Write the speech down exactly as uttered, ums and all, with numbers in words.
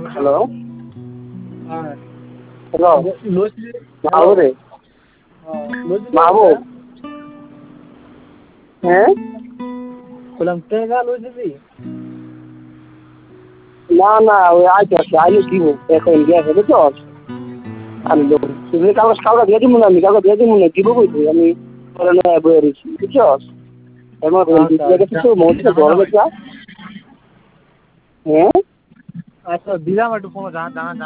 hello হ্যাঁ hello lassi মাহবুব রে লসি মাহবুব হ্যাঁ বললাম টাকা লসি না না ওই আইতে আছে আইলে দিব এখন গেছে বুঝছো আমি দেবো তুমি কাগজ কাগজ দিয়ে দিব না আমি কাগজ দিয়ে দিব না দিব বলছি আমি পরে নয় বয়ে রয়েছি বুঝছো এমন কিছু মধ্যে বড় বেচা হ্যাঁ আচ্ছা দিলাম একটু কোনো জানা জানা